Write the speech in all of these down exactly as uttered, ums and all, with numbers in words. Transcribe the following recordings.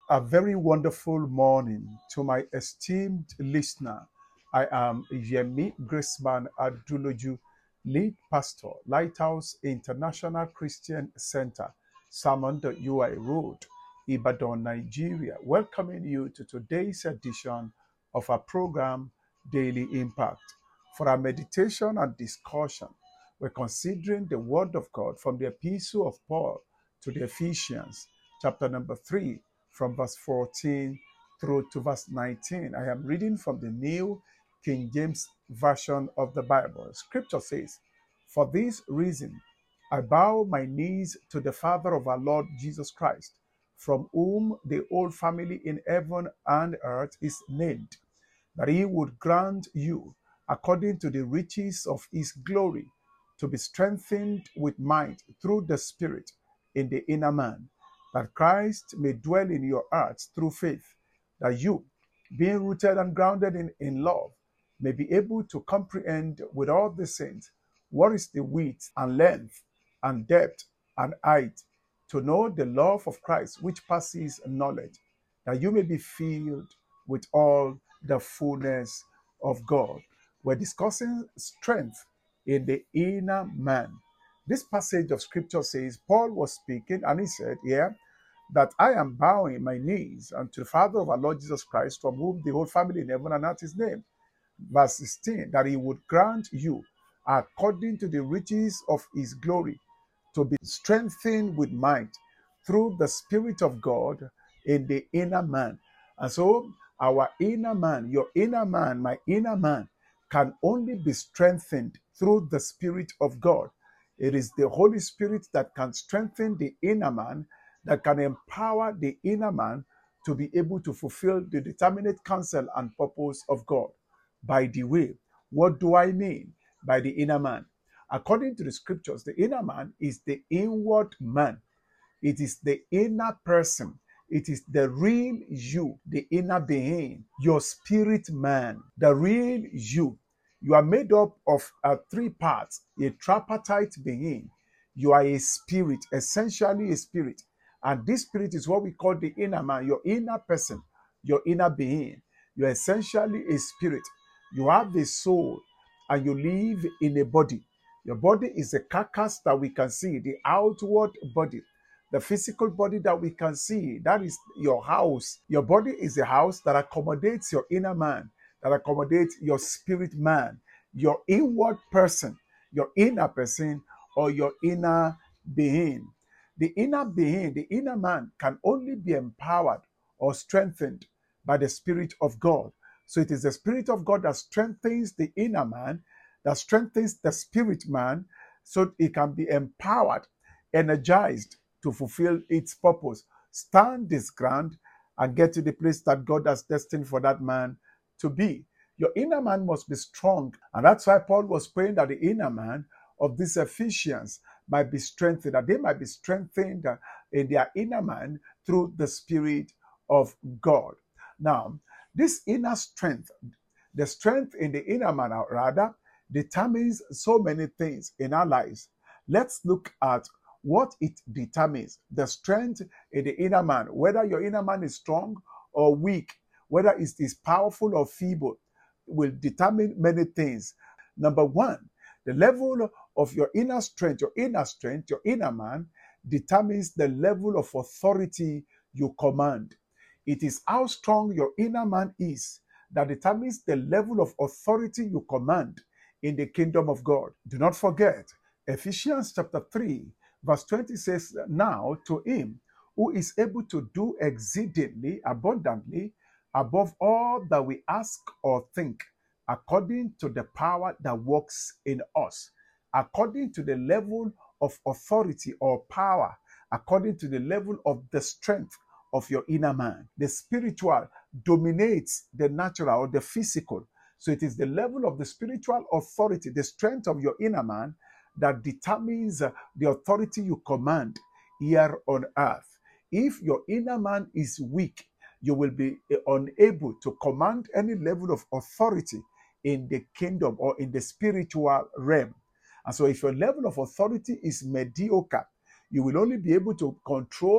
A very wonderful morning to my esteemed listener. I am Yemi Graceman Aduloju, lead pastor, Lighthouse International Christian Center, Salmon U I Road, Ibadan, Nigeria, welcoming you to today's edition of our program, Daily Impact. For our meditation and discussion, we're considering the Word of God from the Epistle of Paul to the Ephesians, chapter number three, from verse fourteen through to verse nineteen. I am reading from the New King James Version of the Bible. Scripture says, "For this reason, I bow my knees to the Father of our Lord Jesus Christ, from whom the whole family in heaven and earth is named, that he would grant you, according to the riches of his glory, to be strengthened with might through the Spirit in the inner man, that Christ may dwell in your hearts through faith, that you, being rooted and grounded in, in love, may be able to comprehend with all the saints what is the width and length and depth and height, to know the love of Christ which passes knowledge, that you may be filled with all the fullness of God." We're discussing strength in the inner man. This passage of scripture says Paul was speaking and he said, yeah, that I am bowing my knees unto the Father of our Lord Jesus Christ, from whom the whole family in heaven and earth is named. Verse sixteen, that he would grant you, according to the riches of his glory, to be strengthened with might through the Spirit of God in the inner man. And so our inner man, your inner man, my inner man, can only be strengthened through the Spirit of God. It is the Holy Spirit that can strengthen the inner man, that can empower the inner man to be able to fulfill the determinate counsel and purpose of God. By the way, what do I mean by the inner man? According to the scriptures, the inner man is the inward man. It is the inner person. It is the real you, the inner being, your spirit man, the real you. You are made up of uh, three parts: a tripartite being. You are a spirit, essentially a spirit. And this spirit is what we call the inner man, your inner person, your inner being. You're essentially a spirit. You have a soul and you live in a body. Your body is a carcass that we can see, the outward body. The physical body that we can see, that is your house. Your body is a house that accommodates your inner man, that accommodates your spirit man, your inward person, your inner person, or your inner being. The inner being, the inner man, can only be empowered or strengthened by the Spirit of God. So it is the Spirit of God that strengthens the inner man, that strengthens the spirit man, so it can be empowered, energized to fulfill its purpose, stand this ground, and get to the place that God has destined for that man to be. Your inner man must be strong. And that's why Paul was praying that the inner man of these Ephesians might be strengthened, that they might be strengthened in their inner man through the Spirit of God. Now, this inner strength, the strength in the inner man, rather, determines so many things in our lives. Let's look at what it determines. The strength in the inner man, whether your inner man is strong or weak, whether it is powerful or feeble, will determine many things. Number one, the level of your inner strength, your inner strength, your inner man, determines the level of authority you command. It is how strong your inner man is that determines the level of authority you command in the kingdom of God. Do not forget, Ephesians chapter three, verse twenty says, "Now to him who is able to do exceedingly abundantly above all that we ask or think, according to the power that works in us," according to the level of authority or power, according to the level of the strength of your inner man. The spiritual dominates the natural or the physical. So it is the level of the spiritual authority, the strength of your inner man, that determines uh, the authority you command here on earth. If your inner man is weak, you will be uh, unable to command any level of authority in the kingdom or in the spiritual realm. And so if your level of authority is mediocre, you will only be able to control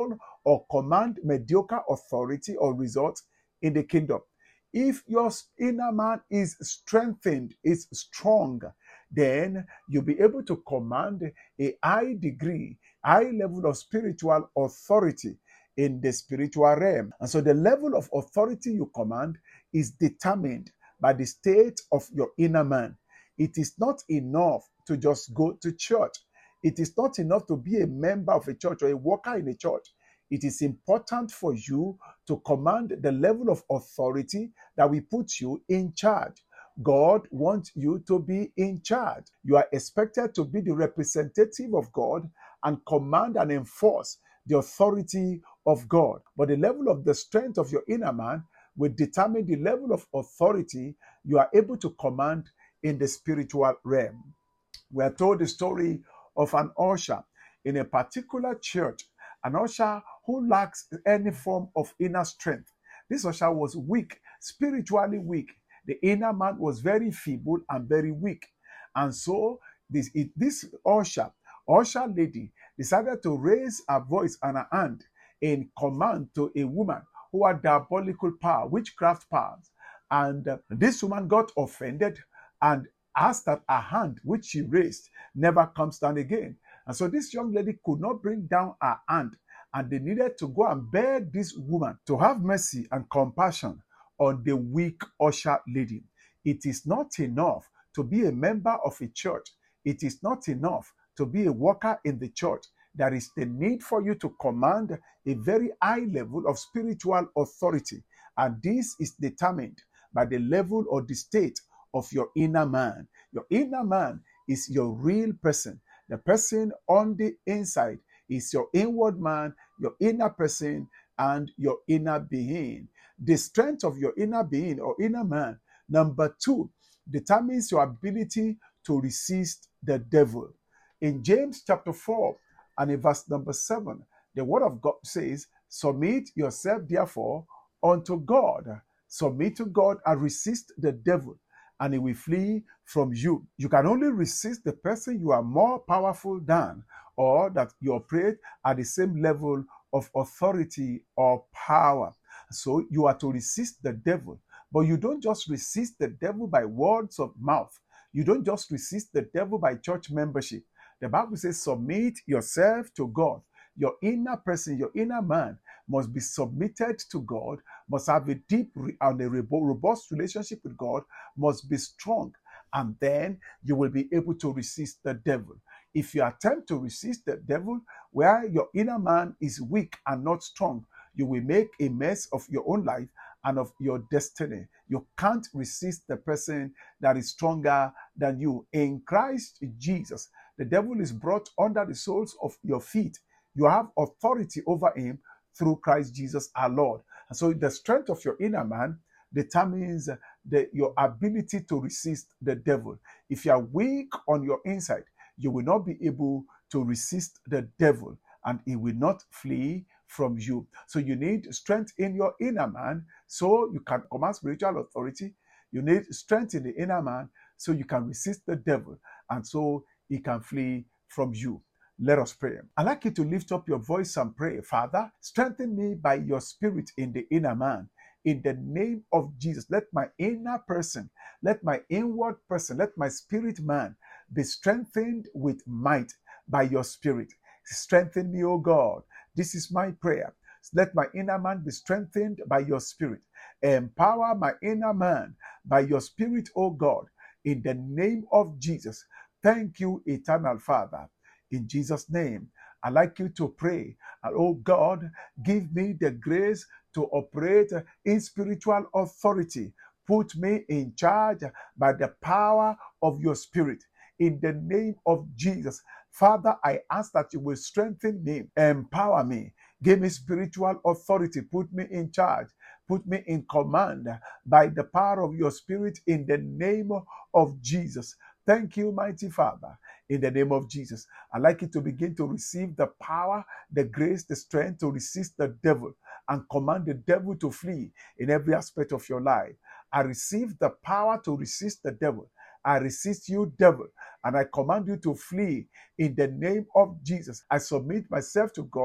or command mediocre authority or results in the kingdom. If your inner man is strengthened, is strong, then you'll be able to command a high degree, high level of spiritual authority in the spiritual realm. And so the level of authority you command is determined by the state of your inner man. It is not enough to just go to church. It is not enough to be a member of a church or a worker in a church. It is important for you to command the level of authority that will put you in charge. God wants you to be in charge. You are expected to be the representative of God and command and enforce the authority of God. But the level of the strength of your inner man will determine the level of authority you are able to command in the spiritual realm. We are told the story of an usher in a particular church, an usher who lacks any form of inner strength. This usher was weak, spiritually weak. The inner man was very feeble and very weak. And so this, it, this usher, usher lady decided to raise her voice and her hand in command to a woman who had diabolical power, witchcraft powers. And uh, this woman got offended and asked that her hand, which she raised, never comes down again. And so this young lady could not bring down her hand, and they needed to go and beg this woman to have mercy and compassion on the weak usher lady. It is not enough to be a member of a church. It is not enough to be a worker in the church. There is the need for you to command a very high level of spiritual authority. And this is determined by the level or the state of your inner man. Your inner man is your real person. The person on the inside is your inward man, your inner person, and your inner being. The strength of your inner being or inner man, number two, determines your ability to resist the devil. In James chapter four and in verse number seven, the word of God says, submit yourself therefore unto God. Submit to God and resist the devil, and he will flee from you. You can only resist the person you are more powerful than, or that you operate at the same level of authority or power. So you are to resist the devil. But you don't just resist the devil by words of mouth. You don't just resist the devil by church membership. The Bible says, submit yourself to God. Your inner person, your inner man must be submitted to God, must have a deep and a robust relationship with God, must be strong, and then you will be able to resist the devil. If you attempt to resist the devil where your inner man is weak and not strong, you will make a mess of your own life and of your destiny. You can't resist the person that is stronger than you. In Christ Jesus, the devil is brought under the soles of your feet. You have authority over him through Christ Jesus our Lord. And so the strength of your inner man determines the, your ability to resist the devil. If you are weak on your inside, you will not be able to resist the devil, and he will not flee from you. So you need strength in your inner man so you can command spiritual authority. You need strength in the inner man so you can resist the devil, and so he can flee from you. Let us pray. I'd like you to lift up your voice and pray. Father, strengthen me by your spirit in the inner man. In the name of Jesus, let my inner person, let my inward person, let my spirit man be strengthened with might by your spirit. Strengthen me, O God. This is my prayer. Let my inner man be strengthened by your spirit. Empower my inner man by your spirit, O God, in the name of Jesus. Thank you, eternal Father. In Jesus' name, I'd like you to pray. And oh God, give me the grace to operate in spiritual authority. Put me in charge by the power of your spirit. In the name of Jesus, Father, I ask that you will strengthen me, empower me, give me spiritual authority, put me in charge, put me in command by the power of your spirit in the name of Jesus. Thank you, mighty Father. In the name of Jesus, I'd like you to begin to receive the power, the grace, the strength to resist the devil and command the devil to flee in every aspect of your life. I receive the power to resist the devil. I resist you, devil, and I command you to flee in the name of Jesus. I submit myself to God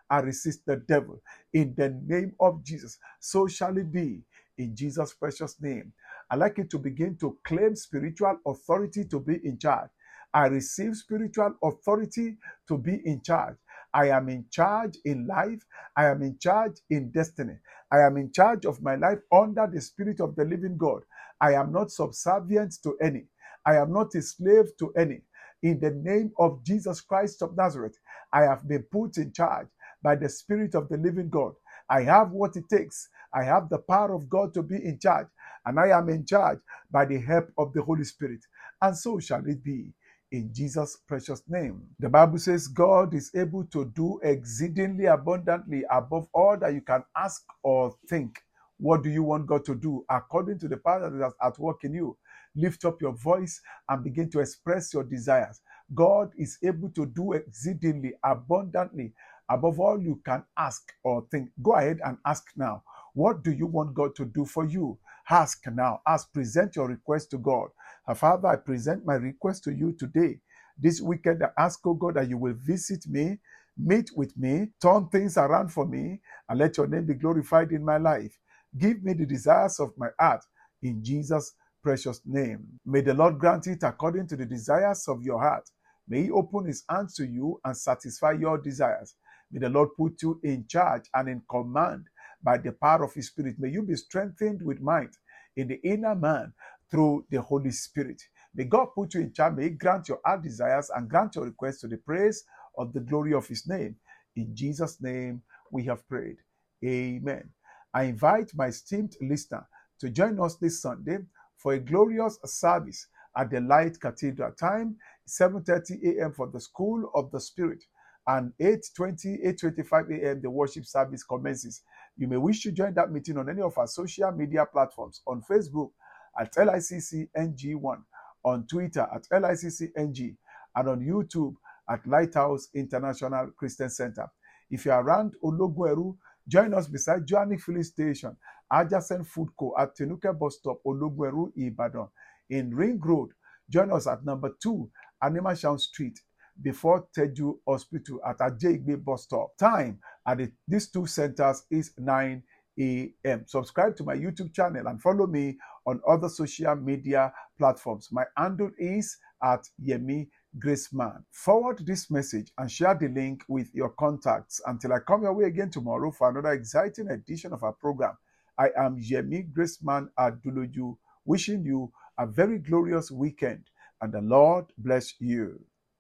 I resist the devil. In the name of Jesus, so shall it be. In Jesus' precious name. I'd like you to begin to claim spiritual authority to be in charge. I receive spiritual authority to be in charge. I am in charge in life. I am in charge in destiny. I am in charge of my life under the Spirit of the living God. I am not subservient to any. I am not a slave to any. In the name of Jesus Christ of Nazareth, I have been put in charge by the Spirit of the living God. I have what it takes. I have the power of God to be in charge, and I am in charge by the help of the Holy Spirit. And so shall it be. In Jesus' precious name. The Bible says God is able to do exceedingly abundantly above all that you can ask or think. What do you want God to do? According to the power that is at work in you, lift up your voice and begin to express your desires. God is able to do exceedingly abundantly above all you can ask or think. Go ahead and ask now. What do you want God to do for you? Ask now. Ask. Present your request to God. Father, I present my request to you today. This weekend, I ask, oh God, that you will visit me, meet with me, turn things around for me, and let your name be glorified in my life. Give me the desires of my heart in Jesus' precious name. May the Lord grant it according to the desires of your heart. May he open his hands to you and satisfy your desires. May the Lord put you in charge and in command by the power of his Spirit. May you be strengthened with might in the inner man through the Holy Spirit. May God put you in charge. May he grant your heart desires and grant your requests to the praise of the glory of his name. In Jesus' name we have prayed. Amen. I invite my esteemed listener to join us this Sunday for a glorious service at the Light Cathedral. Time seven thirty a.m. for the School of the Spirit, and eight twenty, eight twenty-five a.m. the worship service commences. You may wish to join that meeting on any of our social media platforms: on Facebook at L I C C N G one, on Twitter at L I C C N G, and on YouTube at Lighthouse International Christian Center. If you are around Ologweru, join us beside Joannic Filling Station, adjacent Food Co at Tenuke Bus Stop, Ologweru, Ibadan. In Ring Road, join us at number two, Animashaun Street, before Teju Hospital at Ajayigbe Bus Stop. Time at the, these two centers is nine a.m. Subscribe to my YouTube channel and follow me on other social media platforms. My handle is at Yemi Graceman. Forward this message and share the link with your contacts. Until I come your way again tomorrow for another exciting edition of our program, I am Yemi Graceman Aduloju, wishing you a very glorious weekend, and the Lord bless you.